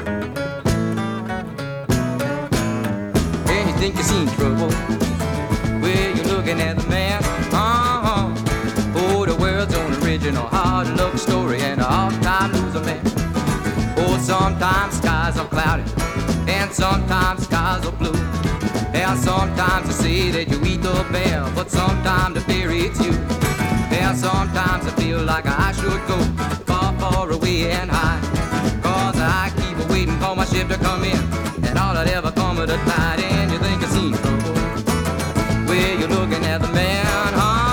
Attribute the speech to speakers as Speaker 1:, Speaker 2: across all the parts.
Speaker 1: And you think you seen trouble, well, you're looking at the man. Oh, the world's own original hard luck story and an all-time loser man. Oh, sometimes skies are cloudy and sometimes skies are blue. And sometimes they say that you eat the bear, but sometimes the bear eats you. And sometimes I feel like I should go far, far away and hide, 'cause I keep waiting for my ship to come in, and all that ever come of the tide. And you think I seen trouble, well, you're looking at the man,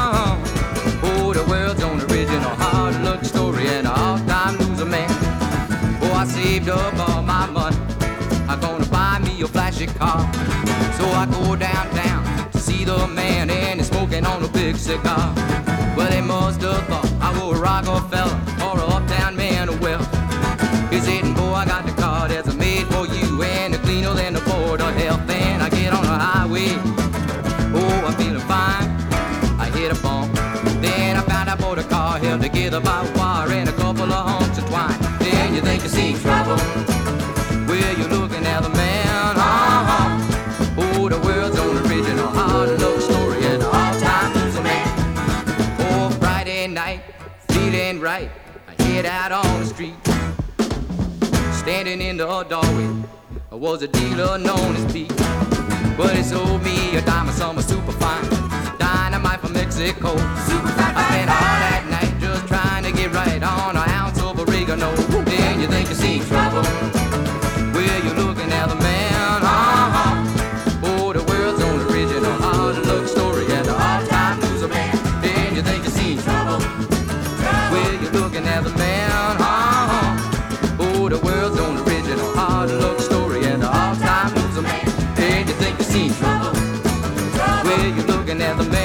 Speaker 1: Oh, the world's own original hard luck story and an all-time loser man. Oh, I saved up all my money, I'm gonna buy me a flashy car. So I go downtown to see the man, and he's smoking on a big cigar. Well, they must have thought I was a Rockefeller or a uptown man. Well, he said, boy, I got the car that's made for you, and the cleaner than the board of health. And I get on the highway, oh, I'm feeling fine. I hit a bump, then I found out boy, the car held together by wire and a couple of hunks of twine. Then you think you see trouble, well, you're looking at the man, Oh, the world's own original hard luck story and an all-time loser man. Oh, Friday night, feeling right, I head out on the street. Standing in the doorway was a dealer known as Pete. But he sold me a dime of summer superfine dynamite from Mexico. I spent all that night just trying to get right on an ounce of oregano. Then you think you see trouble, well, you're looking at the man, Oh, the world's own original hard luck story and an all-time loser man. Then you think you see trouble, well, you're looking at the man, Oh, the world's own original hard luck story and an all-time loser man. Then you think you see trouble, well, you're looking at the man.